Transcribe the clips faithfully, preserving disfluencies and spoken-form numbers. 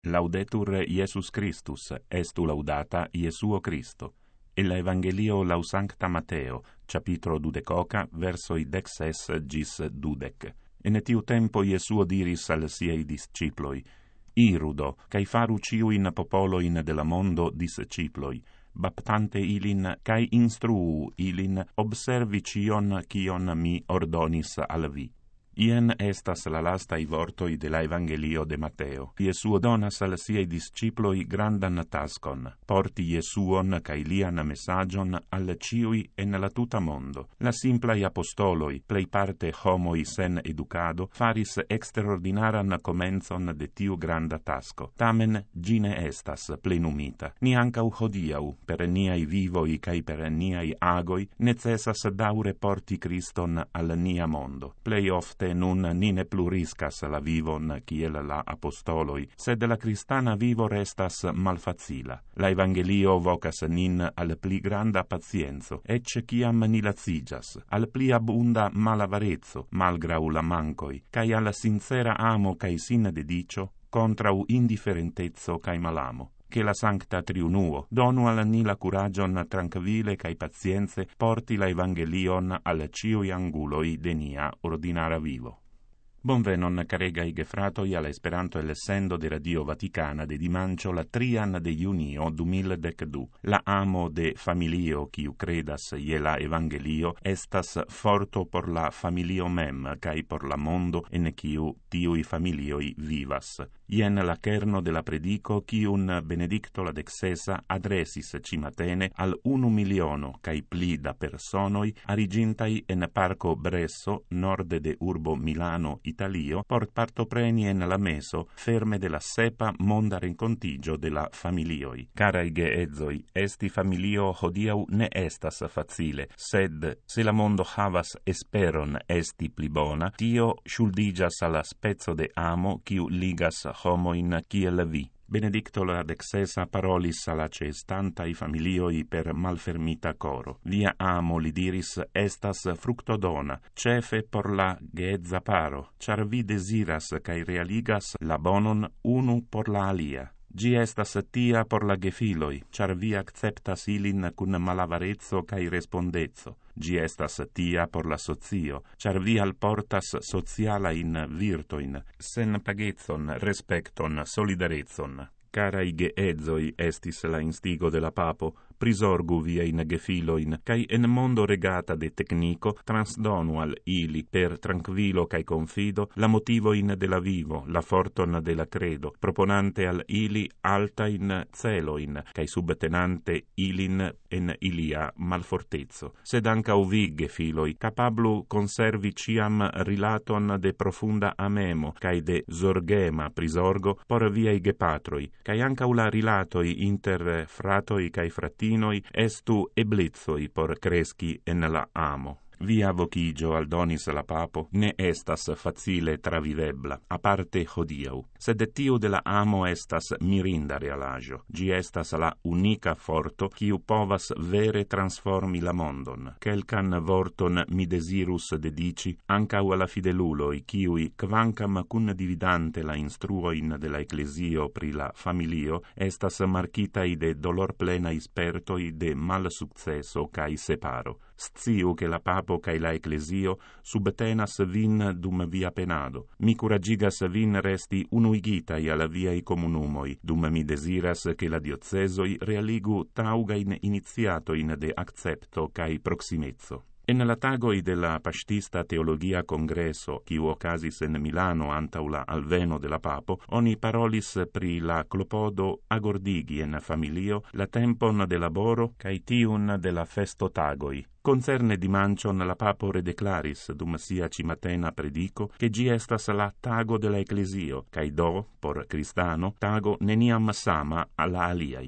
Laudetur Iesus Christus, estu laudata Iesuo Christo. El Evangelio lau Sancta Mateo, capitolo dudecoca, versoi dexes gis dudec. En tiu tempo Iesuo diris al siei disciploi, Irudo, cae faru ciuin popoloin de la mondo disciploi, baptante ilin, cae instruu ilin, observi cion cion mi ordonis al vi. Ien estas la lastai vortoi de la Evangelio de Mateo. Iesuo donas al siei disciploi grandan taskon, porti Iesuon cae lian messagion al ciui en la tuta mondo. La simplai apostoloi, plei parte homoi sen educado, faris extraordinaran comenzon de tiu granda tasko. Tamen gine estas plenumita. Ni ancau hodiau, per niai vivoi cae per niai agoi, necessas daure porti Christon al nia mondo. Plei ofte nun ni ne plu riscas la vivon kiel la apostoloi, sed la cristana vivo restas malfacila. La Evangelio vocas nin al pli granda pazienzo, ecce ciam ni lazigas, al pli abunda malavarezzo, malgrau la mancoi, cae al sincera amo cae sin dedicio, contrau indifferentezzo cae malamo. Che la Sancta Triunuo donu al ni la curagion tranquille cae pazienze porti la Evangelion al ciui anguloi de nia ordinara vivo. Bonvenon, caregai gefratoi, alla Esperanto el sendo de Radio Vaticana de dimancio la trian de junio du mil decdu. La amo de familio, quiu credas je la Evangelio, estas forto por la familio mem, cae por la mondo en quiu tiui familioi vivas. Ien la kerno de la predico, quiun Benedicto la dexesa adresis cimatene al unu miliono cae pli da personoi arigintai en parco Bresso, norde de urbo Milano, Italio, por partopreni en la meso ferme de la sepa monda rencontigio de la familioi. Carai geedzoi, esti familio hodiau ne estas facile, sed se la mondo havas esperon esti pli bona, tio shuldigas alla spezzo de amo quiu ligas homoin kiel vi. Benedicto la dexesa parolis alla cestantai familioi per malfermita coro. Via amo, li diris, estas fructodona, cefe por la geedza paro, char vi desiras cae realigas la bonon unu por la alia. Gi estas tia por la gefiloi, char vi acceptas ilin cun malavarezzo cae respondezzo. Gi estas tia por la socio, char vi alportas socialain virtoin, sen pagezzon, respecton, solidarezzon. Carai geedzoi estis la instigo de la papo, prisorgu viein gefiloin, cae en mondo regata de tecnico transdonu al ili per tranquillo cae confido la motivoin de la vivo, la forton de la credo, proponante al ili altain celoin, cae subtenante ilin en ilia malfortezzo. Sed ancau vi, gefiloi, capablu conservi ciam rilaton de profunda amemo, cae de zorgema prisorgo por viei gepatroi, cae ancau la rilatoi inter fratoi cae fratinoi estu eblizoi por cresci en la amo. Via vocigio aldonis la papo ne estas facile travivebla, aparte hodiau. Sed tiu de la amo estas mirinda realagio. Gi estas la unica forto quiu povas vere transformi la mondon. Quelcan vorton mi desirus dedici ancau alla fideluloi, quiui, quancam cun dividante la instruoin de la ecclesio pri la familio, estas marcitai de dolor plena ispertoi de mal successo cae separo. Sciu che la papo cae la ecclesio subtenas vin dum via penado. Mi curagigas vin resti unuigitai alla viei comunumoi, dum mi desiras che la diocesoi realigu taugain iniziatoin de accepto cae proximezzo. En la tagoi de la Pastista Teologia Congresso, quiu ocasis en Milano antau la alveno de la papo, oni parolis pri la clopodo agordigi en familio la tempon de laboro cae tiun de la festo tagoi. Concerne dimancion la papo redeclaris dum sia cimatena predico che gi estas la tago de la ecclesio, cae do, por cristano, tago neniam sama alla aliai.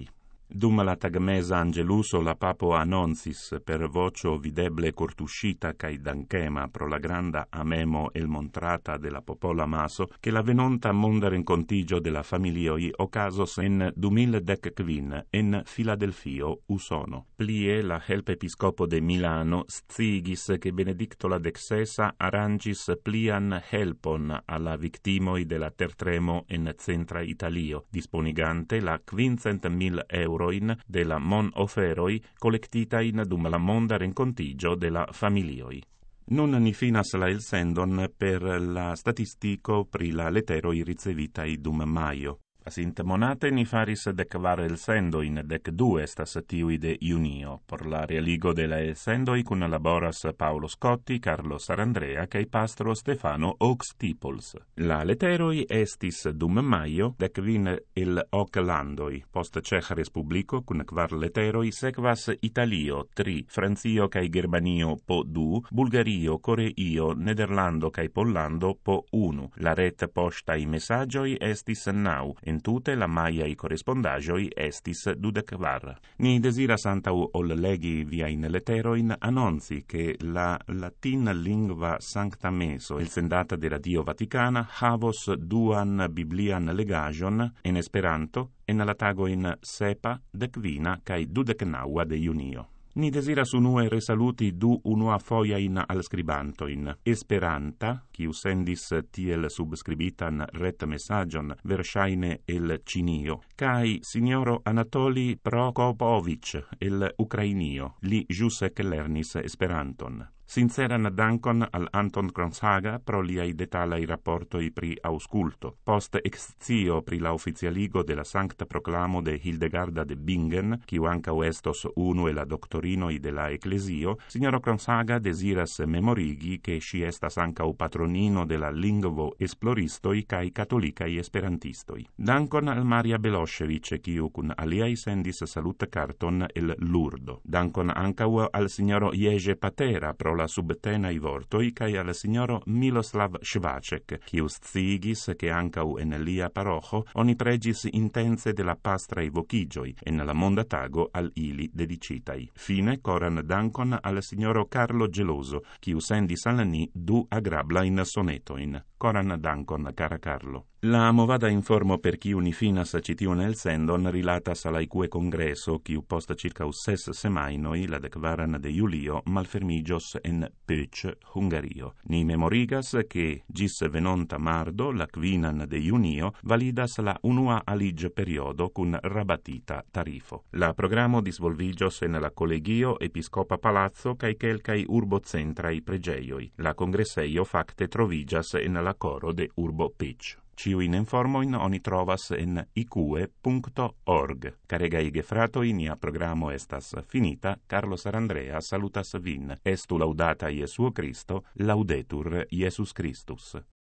Dum la tagmesa angeluso la papo annoncis per vocio videble cortuscita cae danchema pro la granda amemo el montrata de la popola maso che la venonta monda rencontigio de la familioi ocasos en du mil dec quin en Filadelfio usono. Plie la help episcopo de Milano sciigis che Benedicto la dexesa arrangis plian helpon alla victimoi de la tertremo en centra Italio, disponigante la quincent mil euro de la mon oferoi collectitain dum la monda rencontigio de la familioi. Nun ni finas la elsendon per la statistico pri la leteroi ricevitai dum maio. Asint monate ni faris decvar elsendo in dec du estas tiui de junio. Por la realigo de la elsendoi cun laboras Paolo Scotti, Carlo Sarandrea cae pastro Stefano Ox Tipols. La leteroi estis dum maio decvin el hoc landoi. Post Ceja Respublico cun quar leteroi sequas Italio tri, Francio cae Germanio po du, Bulgario, Coreio, Nederlando cae Pollando po unu. La ret postai messagioi estis nau. En tute la maiai correspondagioi estis dudecvar. Ni desiras antau ol legi viain leteroin annonzi che la latin lingua sancta meso elsendata de Radio Vaticana havos duan biblian legajon en Esperanto en la tagoin sepa, decvina cae dudecnaua de junio. Ni desiras unue resaluti du unua foiain al scribantoin. Esperanta, quiu sendis tiel subscribitan ret messagion versaine el Cinio, cae signoro Anatoli Prokopovic el Ucrainio, li jus ec lernis Esperanton. Sinceran dankon al Anton Kronsaga pro liai detalai rapportoi pri ausculto. Post excio pri la oficialigo de la Sancta Proclamo de Hildegarda de Bingen, quiu ancau estos unu e la doctorinoi de la Ecclesio, signoro Kronsaga desiras memorigi che si estas ancau patronino de la lingvo esploristoi cae catolicai esperantistoi. Dankon al Maria Belosevic, quiu cun aliai sendis salut carton el Lurdo. Dankon ancau al signoro Jerzy Patera pro la subtenai vortoi cae al signoro Miloslav Švacek, quiu sciigis che ancau en lia parocho oni pregis intense de la pastrai vocigioi en la monda tago al ili dedicitai. Fine coran dankon al signoro Carlo Geloso, quiu sendis al ni du agrablain sonetoin. Coran dankon, cara Carlo. La movada informo per chi unifinas citiun elsendon rilatas al aique congresso, quiu post circa ses semainoi, la decvaran de Julio, malfermigios en Pécs, Hungario. Ni memorigas che gis venonta mardo, la quinan de junio, validas la unua alig periodo cun rabatita tarifo. La programo disvolvigios en la Collegio Episcopa Palazzo cae quelcai urbocentrai pregeioi. La congresseio facte trovigas en la coro de Urbo Pécs. Ciuin informoin oni trovas en ique punto org. Caregai gefratoi, nia programo estas finita. Carlo Sarandrea salutas vin. Estu laudata Iesuo Cristo, laudetur Iesus Christus.